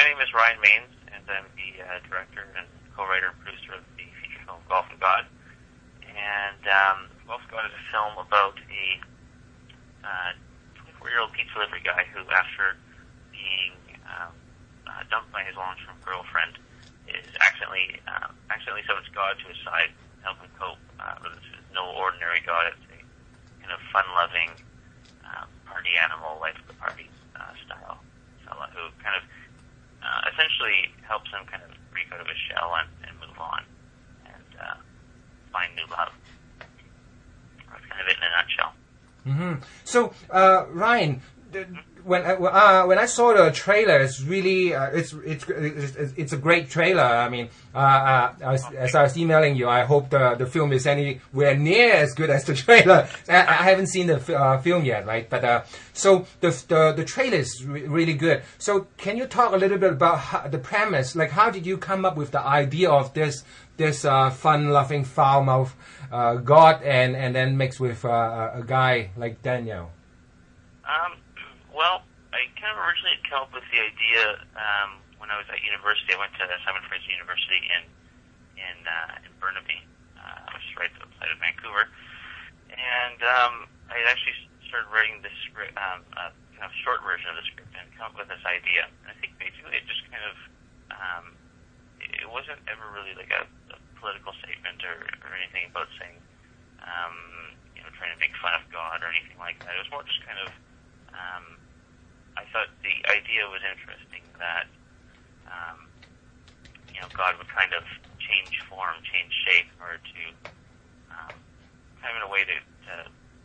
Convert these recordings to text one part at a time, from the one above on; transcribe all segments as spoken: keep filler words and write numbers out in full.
my name is Ryan Maines, and I'm the uh, director and co-writer and producer of the feature film Golf and God. And um, Golf and God is a film about a uh, twenty-four-year-old pizza delivery guy who, after being um, uh, dumped by his long-term girlfriend, is accidentally uh, accidentally summons God to his side to help him cope. Uh, but this is no ordinary God. It's a kind of fun-loving uh, party animal, life of the party uh, style fella who kind of uh, essentially helps him kind of break out of his shell and, and move on and uh, find new love. That's kind of it in a nutshell. Mm-hmm. So, uh, Ryan, the, when I, uh, when I saw the trailer, it's really uh, it's, it's it's it's a great trailer. I mean, uh, uh, I was, as I was emailing you, I hope the the film is anywhere near as good as the trailer. I, I haven't seen the uh, film yet, right? But uh, so the the the trailer is re- really good. So, can you talk a little bit about how, the premise? Like, how did you come up with the idea of this this uh, fun-loving, foul-mouthed uh, God, and and then mixed with uh, a guy like Daniel? Um. Well, I kind of originally came up with the idea um, when I was at university. I went to Simon Fraser University in in, uh, in Burnaby, uh, which is right outside of Vancouver. And um, I had actually started writing this script, um, a kind of short version of the script, and come up with this idea. And I think basically it just kind of um, it wasn't ever really like a, a political statement or, or anything about saying um, you know trying to make fun of God or anything like that. It was more just kind of um, I thought the idea was interesting that, um, you know, God would kind of change form, change shape in order to, um, kind of in a way to, to,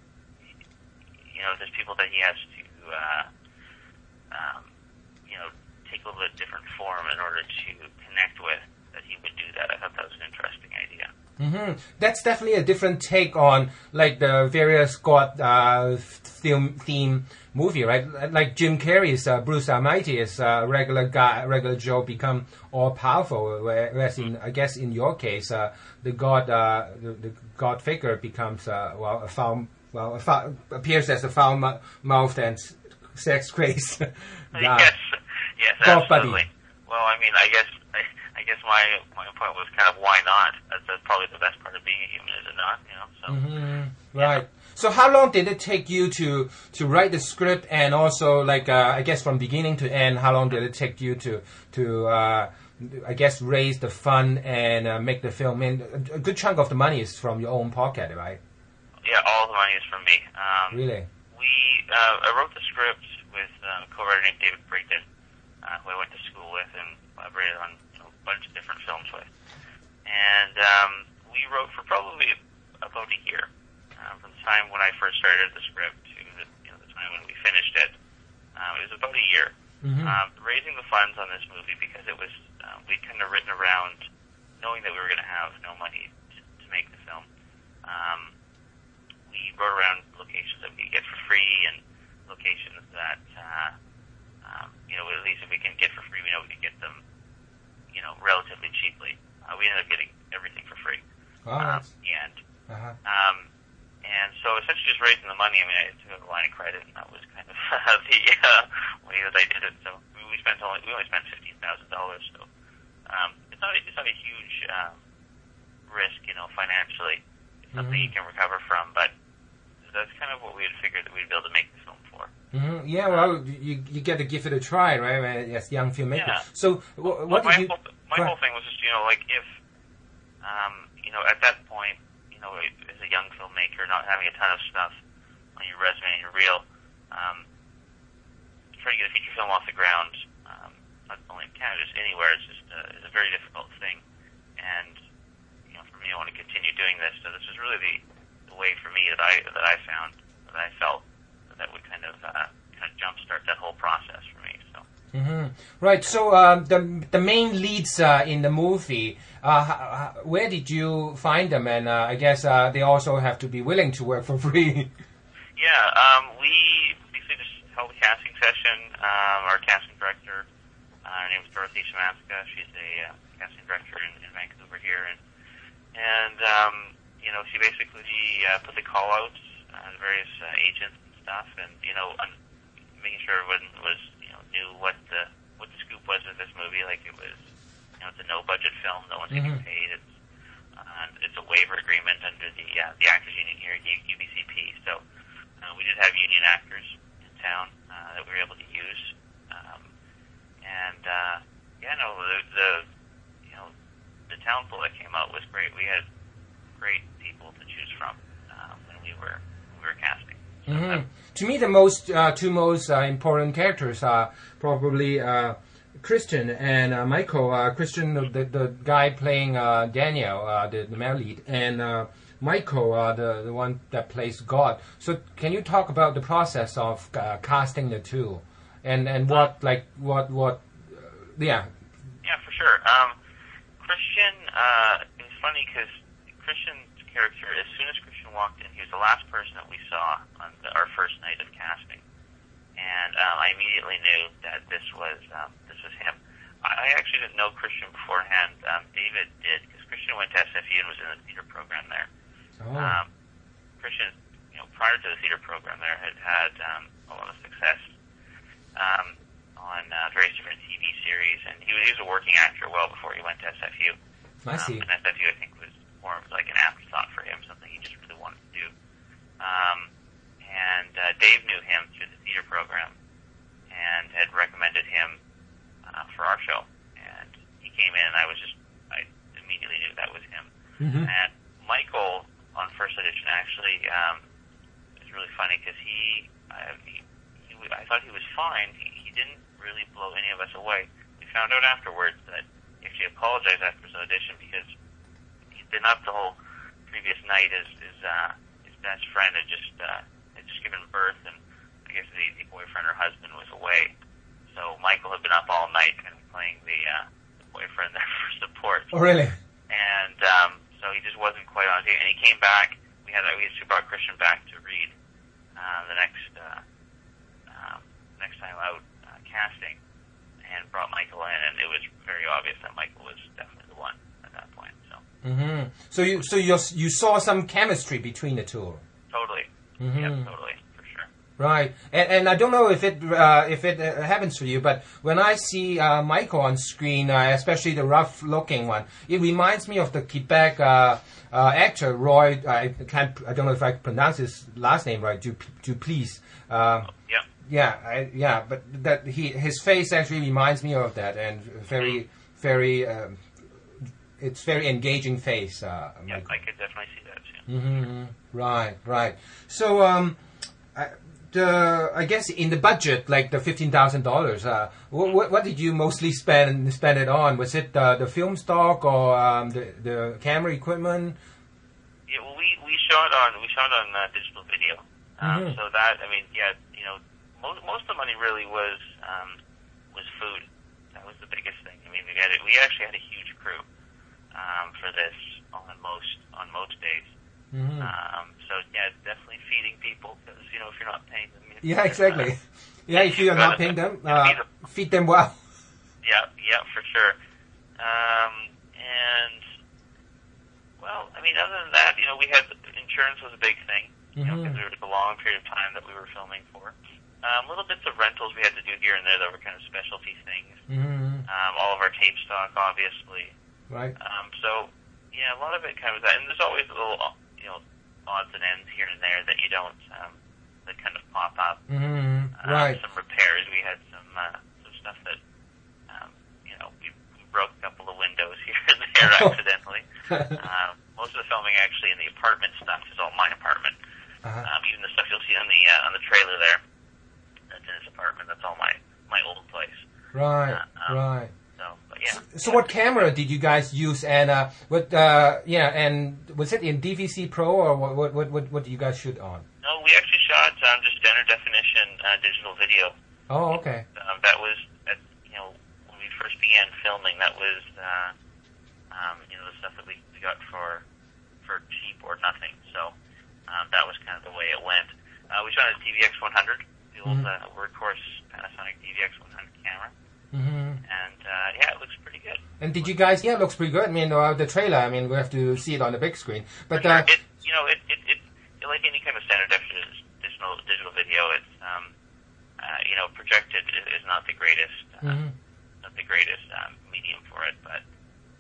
you know, there's people that he has to, uh, um, you know, take a little bit different form in order to connect with, that he would do that. I thought that was an interesting idea. Mm-hmm. That's definitely a different take on like the various God uh, theme, theme movie, right? Like Jim Carrey's uh, Bruce Almighty is a uh, regular guy, regular Joe become all powerful. Whereas in, I guess in your case, uh, the God, uh, the, the God figure becomes uh, well a foul, well a foul, appears as a foul mouthed and sex crazed guy. Yes, yes, God absolutely. buddy. Well, I mean, I guess. I, I guess my my point was kind of why not? That's, that's probably the best part of being a human, is it not? You know, so mm-hmm. Right. Yeah. So how long did it take you to to write the script, and also like uh, I guess from beginning to end, how long did it take you to to uh, I guess raise the fund and uh, make the film? And a good chunk of the money is from your own pocket, right? Yeah, all the money is from me. Um, really? We uh, I wrote the script with uh, a co-writer named David Brigden, uh, who I went to school with and collaborated on bunch of different films with, and um, we wrote for probably about a year, um, from the time when I first started the script to the, you know, the time when we finished it. Um, it was about a year. Mm-hmm. Um, raising the funds on this movie because it was uh, we'd kind of written around knowing that we were going to have no money to, to make the film. Um, we wrote around locations that we could get for free and locations that uh, um, you know at least if we can get for free, we know we can get them, you know, relatively cheaply. Uh, we ended up getting everything for free. Oh, um, and uh-huh. um, and so essentially just raising the money. I mean, I took a line of credit, and that was kind of the uh, way that I did it. So we, we spent only we only spent fifteen thousand dollars. So um, it's not a, it's not a huge um, risk, you know, financially. It's something mm-hmm. you can recover from, but that's kind of what we had figured that we'd be able to make the film for. Mm-hmm. Yeah, well, you you get to give it a try, right? As young filmmakers. Yeah. So, wh- what well, did you? Whole, my whole thing was just, you know, like if, um, you know, at that point, you know, as a young filmmaker, not having a ton of stuff on your resume and your reel, um, trying to get a feature film off the ground, um, not only in Canada, just anywhere, it's just a, it's a very difficult thing. And you know, for me, I want to continue doing this. So this was really the, the way for me that I that I found that I felt that would kind of uh, kind of jumpstart that whole process for me. So. Mm-hmm. Right. So um, the the main leads uh, in the movie, uh, where did you find them? And uh, I guess uh, they also have to be willing to work for free. Yeah. Um, we basically just held a casting session. Um, our casting director, uh, her name is Dorothy Shamaska. She's a uh, casting director in, in Vancouver here, and and um, you know, she basically uh, put the call outs uh, to various uh, agents and stuff, and you know, un- making sure everyone was, you know, knew what the what the scoop was with this low-budget film. No one's Mm-hmm. getting paid. It's uh, it's a waiver agreement under the uh, the Actors Union here at U B C P. So uh, we did have union actors in town uh, that we were able to use. Um, and uh, yeah, no, the, the you know the talent pool that came out was great. We had great people to choose from uh, when we were when we were casting. So Mm-hmm. that, To me, the most uh, two most uh, important characters are probably uh, Christian and uh, Michael. Uh, Christian, the, the guy playing uh, Daniel, uh, the, the male lead, and uh, Michael, uh, the the one that plays God. So, can you talk about the process of uh, casting the two, and and what like what what? Uh, yeah. Yeah, for sure. Um, Christian, uh, it's funny because Christian's character, as soon as Christian walked in, he was the last person that we saw on the, our first night of casting, and um, I immediately knew that this was um, this was him. I, I actually didn't know Christian beforehand. Um, David did, because Christian went to S F U and was in the theater program there. Oh. Um, Christian, you know, prior to the theater program there, had had um, a lot of success um, on uh, various different T V series, and he was, he was a working actor well before he went to S F U. I see. Um, and S F U, I think, was more of like an afterthought for him, something he just really wanted to do. Um, and uh, Dave knew him through the theater program and had recommended him uh, for our show. And he came in, and I was just, I immediately knew that was him. Mm-hmm. And Michael, on first audition, actually, um, it was really funny because he, uh, he, he, I thought he was fine. He, he didn't really blow any of us away. We found out afterwards that he actually apologized after his audition because he'd been up the whole previous night. His his, uh, his best friend had just uh, had just given birth, and I guess the, the boyfriend or husband was away. So Michael had been up all night, kind of playing the, uh, the boyfriend there for support. Oh, really? And um, so he just wasn't quite on it. And he came back. We had we actually brought Christian back to read uh, the next uh, um, next time out uh, casting, and brought Michael in, and it was very obvious that Michael was definitely the one at that point. So. Mm-hmm. So you so you you saw some chemistry between the two. Totally. Mm-hmm. Yeah, totally, for sure. Right, and, and I don't know if it uh, if it uh, happens for you, but when I see uh, Michael on screen, uh, especially the rough-looking one, it reminds me of the Quebec uh, uh, actor Roy. I can't. I don't know if I pronounce his last name right. Du, Duplessis. Uh, Oh, yeah. yeah, I, yeah, but that he his face actually reminds me of that, and very, very. Um, it's very engaging face. Uh, Yeah, Michael. I could definitely see that too. Mm-hmm. Right, right. So, um, I, the I guess in the budget, like the fifteen thousand dollars, uh, what, what what did you mostly spend spend it on? Was it uh, the film stock or um, the the camera equipment? Yeah, well, we we shot on we shot on uh, digital video. Um, Mhm. So that I mean, yeah, you know, most most of the money really was um, was food. That was the biggest thing. I mean, we had it, we actually had a huge crew um, for this on most on most days. Mm-hmm. Um, so yeah, definitely feeding people because you know if you're not paying them, you- Yeah, exactly. Yeah, if you are not paying them, uh, feed them well. Yeah, yeah, for sure. Um, and well, I mean, other than that, you know, we had insurance was a big thing. You know, because Mhm. there was a long period of time that we were filming for. Um, little bits of rentals we had to do here and there that were kind of specialty things. Mm-hmm. Um, all of our tape stock, obviously. Right. Um, so, yeah, a lot of it kind of that. And there's always little, you know, odds and ends here and there that you don't, um, that kind of pop up. Mm-hmm. Um, Right. Some repairs. We had some, uh, some stuff that, um, you know, we, we broke a couple of windows here and there accidentally. um, most of the filming actually in the apartment stuff is all my apartment. Uh-huh. Um, even the stuff you'll see on the uh, on the trailer there, that's in his apartment. That's all my my old place. Right. Uh, um, Right. So, but yeah. So what camera did you guys use, and uh, what? Uh, yeah, and was it in D V C Pro or what? What? What? What, what do you guys shoot on? No, we actually shot um, just standard definition uh, digital video. Oh, okay. Um, that was, at, you know, when we first began filming. That was, uh, um, you know, the stuff that we, we got for for cheap or nothing. So um, that was kind of the way it went. Uh, we shot a D V X one hundred, the old Mhm. uh, workhorse Panasonic D V X one hundred camera. Mm-hmm. And uh, yeah, it looks pretty good. And did you guys? Yeah, it looks pretty good. I mean, uh, the trailer. I mean, we have to see it on the big screen. But For uh, sure. It, you know, it, it, it, it like any kind of standard definition digital digital video, it's um, uh, you know, projected is, is not the greatest, uh, Mhm. not the greatest um, medium for it. But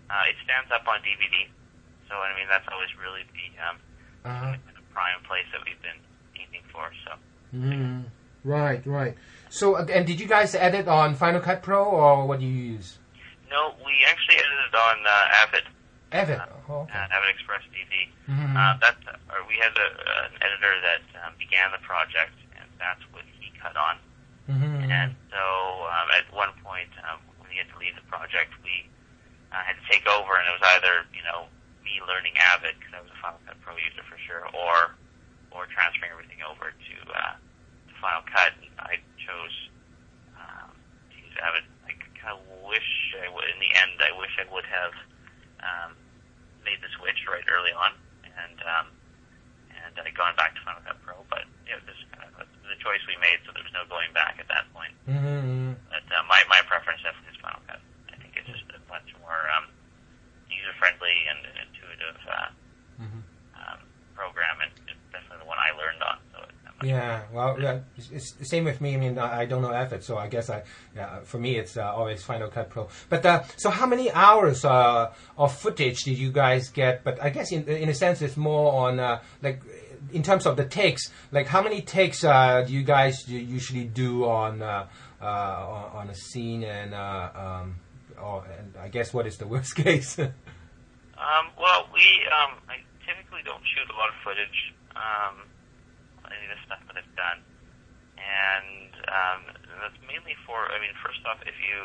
Uh, it stands up on D V D, so I mean that's always really the um, Uh-huh. kind of prime place that we've been aiming for. So. Mm, right, right. So, uh, and did you guys edit on Final Cut Pro, or what do you use? No, we actually edited on uh, Avid. Avid. Uh, Oh, okay. uh, Avid Express D V. Mm-hmm. Uh, that's uh, we had a, an editor that um, began the project, and that's what he cut on. Mm-hmm. And so um, at one point, um, when he had to leave the project, we uh, had to take over, and it was either you know me learning Avid because I was a Final Cut Pro user for sure, or or transferring everything over to uh, to Final Cut. And I chose um, to use Avid. I kind of wish I would. In the end, I wish I would have um, made the switch right early on, and um, and I'd gone back to Final Cut Pro. But it was kind of the choice we made, so there was no going back at that point. Mm-hmm. But uh, my my preference definitely is Final Cut. I think it's just a much more um, user friendly and intuitive uh, Mm-hmm. um, program, and it's definitely the one I learned on. So it's much Yeah, well, yeah, it's, it's the same with me. I mean, I, I don't know Avid, so I guess I, yeah, for me, it's uh, always Final Cut Pro. But uh, so, how many hours uh, of footage did you guys get? But I guess in in a sense, it's more on uh, like in terms of the takes. Like, how many takes uh, do you guys usually do on uh, uh, on, on a scene? And uh, um, or, and I guess what is the worst case? Um, well, we um, I typically don't shoot a lot of footage um, on any of the stuff that I've done, and um, that's mainly for. I mean, first off, if you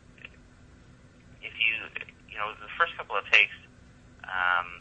if you you know the first couple of takes um,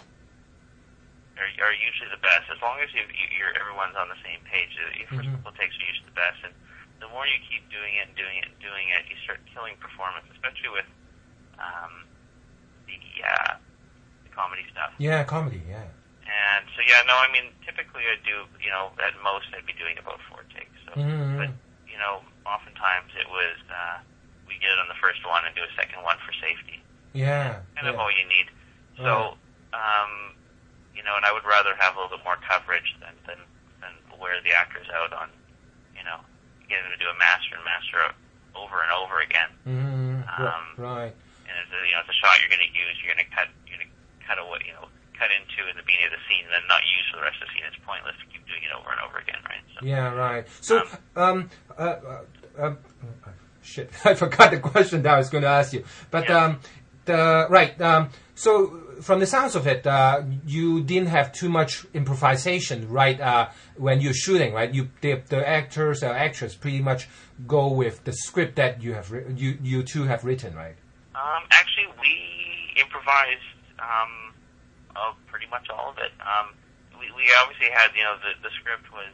are, are usually the best, as long as you, you, you're everyone's on the same page. Your first Mm-hmm. couple of takes are usually the best, and the more you keep doing it and doing it and doing it, you start killing performance, especially with um, the uh, comedy stuff. Yeah, comedy. Yeah. And so, yeah, no, I mean, typically I do, you know, at most I'd be doing about four takes. So, Mm-hmm. but, you know, oftentimes it was, uh, we get it on the first one and do a second one for safety. Yeah. Kind yeah. of all you need. So, um, you know, and I would rather have a little bit more coverage than, than, than wear the actors out on, you know, getting them to do a master and master over and over again. Mm-hmm. Um, right. And it's a, you know, it's a shot you're going to use, you're going to cut, you're going to cut away, you know, cut into in the beginning of the scene, and then not use for the rest of the scene. It's pointless to keep doing it over and over again, right? So, yeah, right. So, um, um, uh, uh, um, shit, I forgot the question that I was going to ask you. But Yeah. um, the right. Um, so, from the sounds of it, uh, you didn't have too much improvisation, right? Uh, when you're shooting, right? You the, the actors or actors pretty much go with the script that you have ri- you you two have written, right? Um, actually, we improvised um, uh, pretty much all of it. Um, we, we obviously had, you know, the, the script was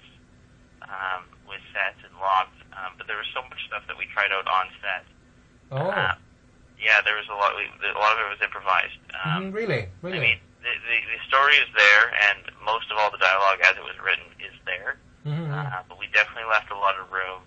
um, was set and locked, um, but there was so much stuff that we tried out on set. Oh, Uh, yeah, there was a lot. We, a lot of it was improvised. Um, mm, really, really. I mean, the, the the story is there, and most of all the dialogue as it was written is there. mm-hmm. Uh, but we definitely left a lot of room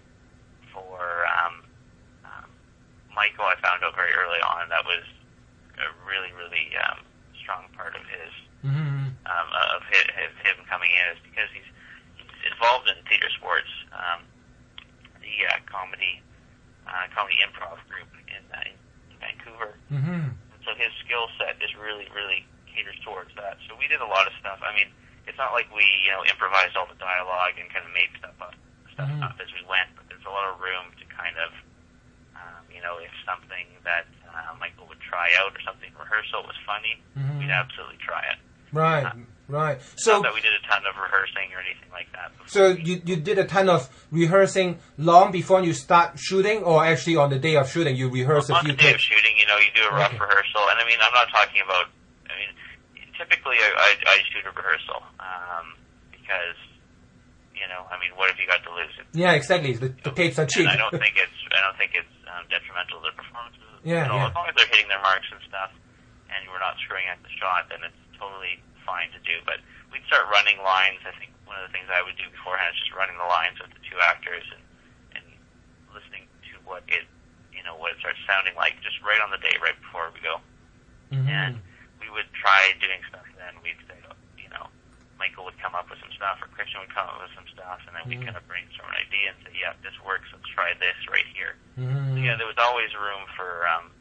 for um, um, Michael. I found out very early on that was a really, really um, strong part of his Mm-hmm. um, of his, his, him coming in is because he's, he's involved in theater sports, um, the uh, comedy uh, comedy improv group in, uh, in, in Vancouver. Mm-hmm. And so his skill set is really, really caters towards that. So we did a lot of stuff. I mean, it's not like we, you know, improvised all the dialogue and kind of made stuff up, stuff Mhm. up as we went, but there's a lot of room to kind of, um, you know, if something that uh, Michael would try out or something in rehearsal was funny, Mhm. we'd absolutely try it. Right, Uh, right. Not So, that we did a ton of rehearsing or anything like that. before so we- you you did a ton of rehearsing long before you start shooting, or actually on the day of shooting you rehearse a on few the day of takes? shooting, you know, you do a rough Okay. rehearsal, and I mean, I'm not talking about. I mean, typically I, I, I shoot a rehearsal um, because, you know, I mean, what have you got to lose? It's, Yeah, exactly. The, the tapes are cheap. And I don't think it's I don't think it's um, detrimental to their performances. Yeah, at all. yeah. As long as they're hitting their marks and stuff, and we're not screwing at the shot, then it's totally fine to do. But we'd start running lines. I think one of the things I would do beforehand is just running the lines with the two actors and and listening to what it you know what it starts sounding like just right on the day, right before we go. Mhm. And we would try doing stuff. Then we'd say, you know, Michael would come up with some stuff, or Christian would come up with some stuff, and then we'd Mhm. kind of brainstorm an idea and say, yeah, this works. Let's try this right here. Mhm. So, yeah, there was always room for um, to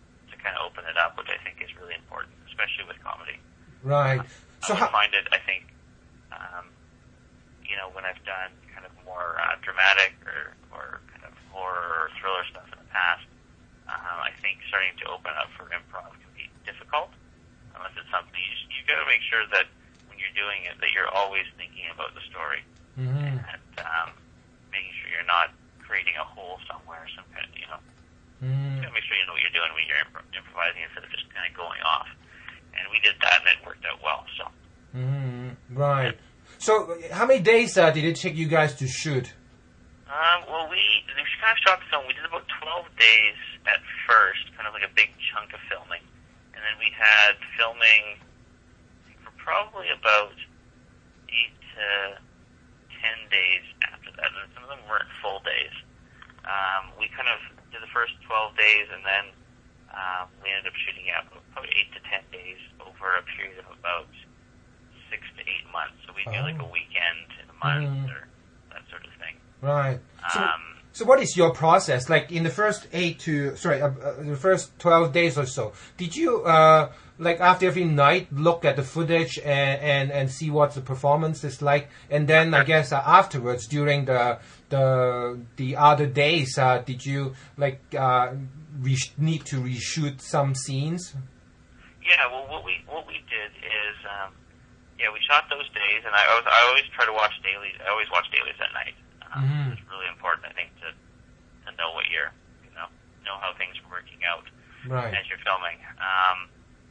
kind of open it up, which I think is really important, especially with comedy. Right. Um, so I how, find it, I think, um, you know, when I've done kind of more uh, dramatic or, or kind of horror or thriller stuff in the past, um, I think starting to open up for improv can be difficult, unless it's something you, you got to make sure that when you're doing it, that you're always thinking about the story, mm-hmm. and um, making sure you're not creating a hole somewhere, some kind of, you know, mm-hmm. you got to make sure you know what you're doing when you're imp- improvising instead of just kind of going off. And we did that, and it worked out well. So, mm-hmm. Right. So, how many days uh, did it take you guys to shoot? Um, well, we, we kind of shot the film. We did about twelve days at first, kind of like a big chunk of filming. And then we had filming for probably about eight to ten days after that. And some of them weren't full days. Um, we kind of did the first twelve days, and then um, we ended up shooting out probably eight to ten days over a period of about six to eight months. So we do oh. like a weekend in a month mm. or that sort of thing. Right. So, Um, so what is your process? Like in the first eight to, sorry, uh, uh, the first twelve days or so, did you, uh, like after every night, look at the footage and, and, and see what the performance is like? And then I guess uh, afterwards, during the, the, the other days, uh, did you like, uh, re- need to reshoot some scenes? Yeah, well, what we, what we did is, um, yeah, we shot those days, and I, I was, I always try to watch dailies, I always watch dailies at night. Um, mm-hmm. It's really important, I think, to, to know what you're, you know, know how things are working out right. as you're filming. Um,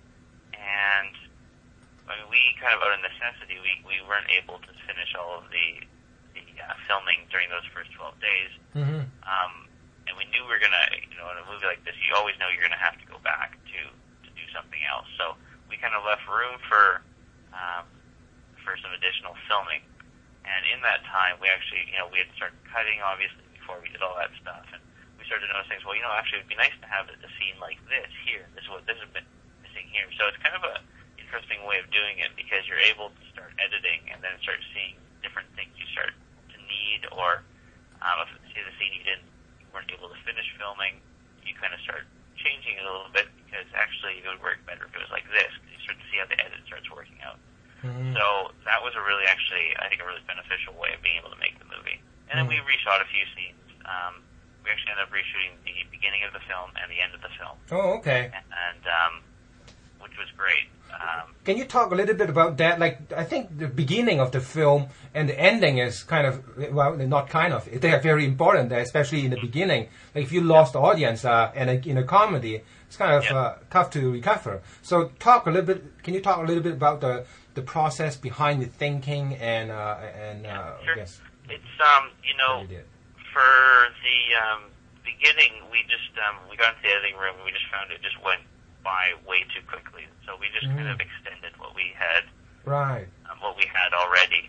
and I mean, we kind of, out of necessity, we, we weren't able to finish all of the the uh, filming during those first twelve days. Mm-hmm. Um, and we knew we were gonna, you know, in a movie like this, you always know you're gonna have to go back to to do something else. So we kind of left room for um, for some additional filming. And in that time, we actually, you know, we had started cutting, obviously, before we did all that stuff. And we started to notice things, well, you know, actually, it would be nice to have a scene like this here. This is what this has been missing here. So it's kind of a interesting way of doing it, because you're able to start editing and then start seeing different things you start to need, or um, if you see the scene you didn't, you weren't able to finish filming, you kind of start changing it a little bit, because actually it would work better if it was like this, because you start to see how the edit starts working out. Mm-hmm. So that was a really, actually, I think, a really beneficial way of being able to make the movie. And then mm-hmm. we reshot a few scenes. Um, we actually ended up reshooting the beginning of the film and the end of the film. Oh, okay. And, um, which was great. Um, Can you talk a little bit about that? Like, I think the beginning of the film and the ending is kind of, well, not kind of, they are very important, especially in the beginning. Like, if you lost the audience uh, in, a, in a comedy, it's kind of yeah. uh, tough to recover. So talk a little bit, can you talk a little bit about the, the process behind the thinking and, uh, and yeah, uh, sure. I guess. It's, um, you know, you for the um, beginning, we just, um, we got into the editing room and we just found it just went by way too quickly. So we just mm-hmm. kind of extended what we had, right. um, what we had already,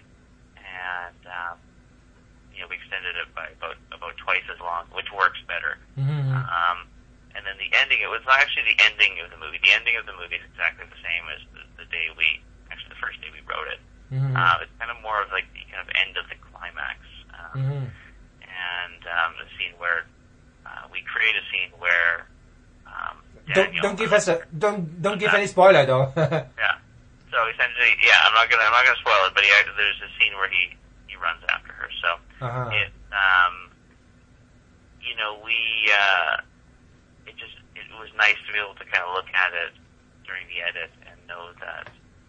and um, you know, we extended it by about about twice as long, which works better. Mm-hmm. Um, and then the ending, it was actually the ending of the movie. The ending of the movie is exactly the same as the, the day we, actually the first day we wrote it. Mm-hmm. Uh, it's kind of more of like the kind of end of the climax, um, mm-hmm. and um, the scene where uh, we create a scene where. Um, Don't don't give us a don't don't give any spoiler though. Yeah. So essentially, yeah, I'm not gonna I'm not gonna spoil it, but he, there's a scene where he, he runs after her. So uh-huh. it um you know we uh it just it was nice to be able to kind of look at it during the edit and know that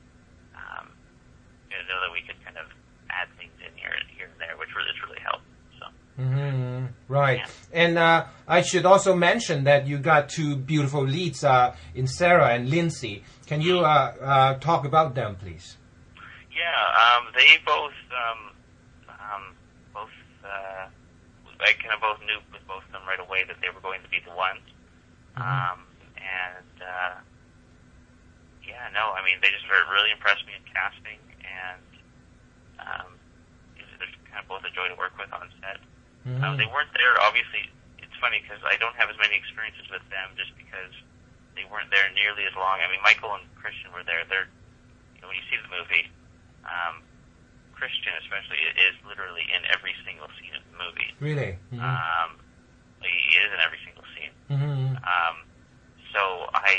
um you know, know that we could kind of add things in here here and there, which really it's really helped. So. Mm-hmm. Right. Yeah. And uh, I should also mention that you got two beautiful leads uh, in Sarah and Lindsay. Can you uh, uh, talk about them, please? Yeah, um, they both, um, um, both, uh, I kind of both knew with both of them right away that they were going to be the ones. Mm-hmm. Um, and, uh, yeah, no, I mean, they just very, really impressed me in casting, and um, they're kind of both a joy to work with on set. Mm-hmm. Um, they weren't there, obviously. It's funny because I don't have as many experiences with them just because they weren't there nearly as long. I mean, Michael and Christian were there. They're, you know, when you see the movie, um, Christian especially is literally in every single scene of the movie. Really? Mm-hmm. Um, he is in every single scene. Mm-hmm. Um, so I,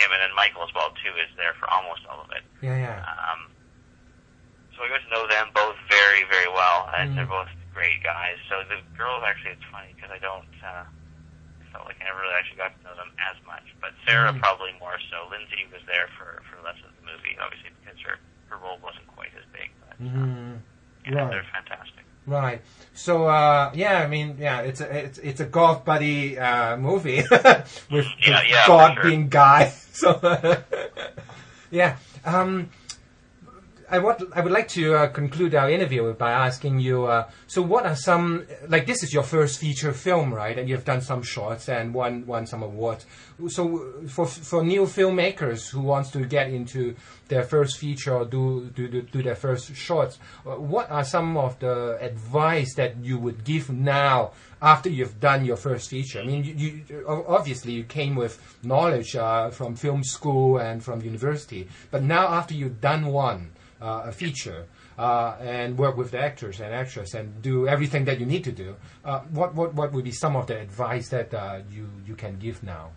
him, and then Michael as well too is there for almost all of it. Yeah, yeah. Um, so I got to know them both very, very well, and Mm. they're both great guys. So the girls, actually, it's funny because I don't. Uh, I felt like I never really actually got to know them as much, but Sarah Mm. probably more so. Lindsay was there for for less of the movie, obviously because her her role wasn't quite as big. But Mm-hmm. yeah, Right. they're fantastic. Right. So, uh, yeah, I mean, yeah, it's a it's, it's a golf buddy uh, movie with, Yeah, with yeah, God for sure. being guy. So, yeah. Um, I would I would like to uh, conclude our interview by asking you. Uh, so, what are some like this is your first feature film, right? And you've done some shorts and won won some awards. So, for for new filmmakers who wants to get into their first feature or do do do, do their first shorts, uh, what are some of the advice that you would give now after you've done your first feature? I mean, you, you obviously you came with knowledge uh, from film school and from university, but now after you've done one. Uh, a feature uh, and work with the actors and actresses and do everything that you need to do. Uh, what what what would be some of the advice that uh, you you can give now?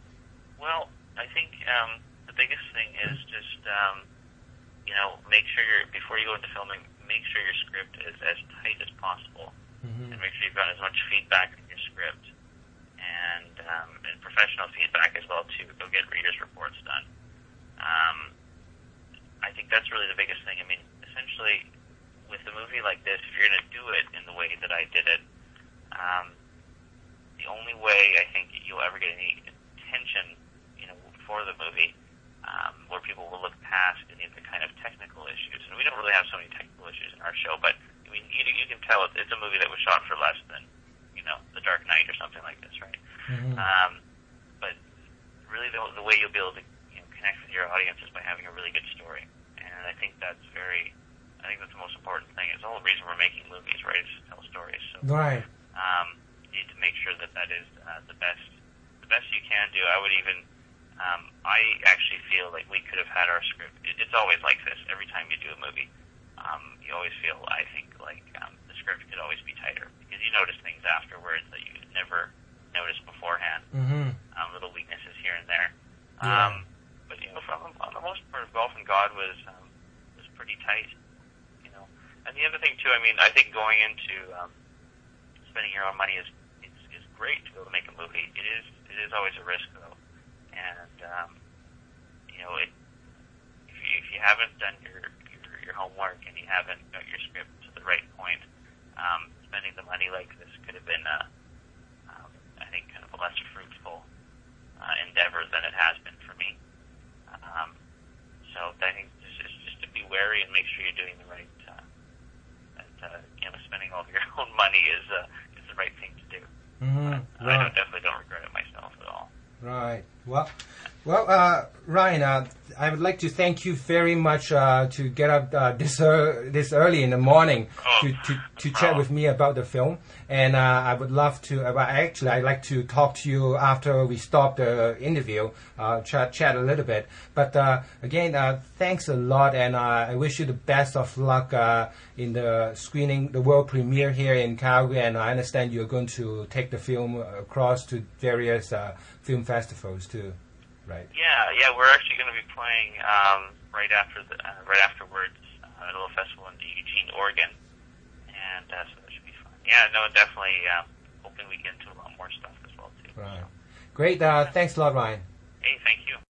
Well, I think um, the biggest thing is just um, you know make sure you're before you go into filming, make sure your script is as tight as possible, Mm-hmm. and make sure you've got as much feedback in your script and um, and professional feedback as well too. Go get readers' reports done. Um, I think that's really the biggest thing. I mean, essentially, with a movie like this, if you're going to do it in the way that I did it, um, the only way I think you'll ever get any attention, you know, for the movie, um, where people will look past any of the kind of technical issues. And we don't really have so many technical issues in our show, but I mean, you, you can tell it's a movie that was shot for less than, you know, The Dark Knight or something like this, right? Mm-hmm. Um, but really, the, the way you'll be able to connect with your audience is by having a really good story, and I think that's very, I think that's the most important thing. It's the whole reason we're making movies, right? Is to tell stories. So, Right. um, you need to make sure that that is uh, the best, the best you can do. I would even, um, I actually feel like we could have had our script. It, it's always like this. Every time you do a movie, um, you always feel, I think, like um, the script could always be tighter because you notice things afterwards that you could never notice beforehand. Mm-hmm. Um, little weaknesses here and there. Yeah. Um, But you know, for, on the most part, Golf and God was um, was pretty tight, you know. And the other thing too, I mean, I think going into um, spending your own money is, is is great to be able to make a movie. It is it is always a risk though, and um, you know, it, if you if you haven't done your, your your homework and you haven't got your script to the right point, um, spending the money like this could have been a, um, I think, kind of a less fruitful uh, endeavor than it has been for me. Um, so I think just, just just to be wary and make sure you're doing the right. Uh, that uh, you know, spending all of your own money is uh, is the right thing to do. Mm-hmm. Uh, Right. I don't, definitely don't regret it myself at all. Right. Well, well, uh, Ryan, uh, I would like to thank you very much uh, to get up uh, this uh, this early in the morning Oh, to, to, to chat with me about the film. And uh, I would love to. Uh, well, actually, I'd like to talk to you after we stop the interview, uh, chat chat a little bit. But uh, again, uh, thanks a lot, and uh, I wish you the best of luck uh, in the screening, the world premiere here in Calgary. And I understand you're going to take the film across to various uh, film festivals too, right? Yeah, yeah, we're actually going to be playing um, right after the uh, right afterwards uh, at a little festival in Eugene, Oregon, and uh, so that should be fun. Yeah, no, definitely. Um, hoping we get into a lot more stuff as well too. Right. So. Great. Uh, thanks a lot, Ryan.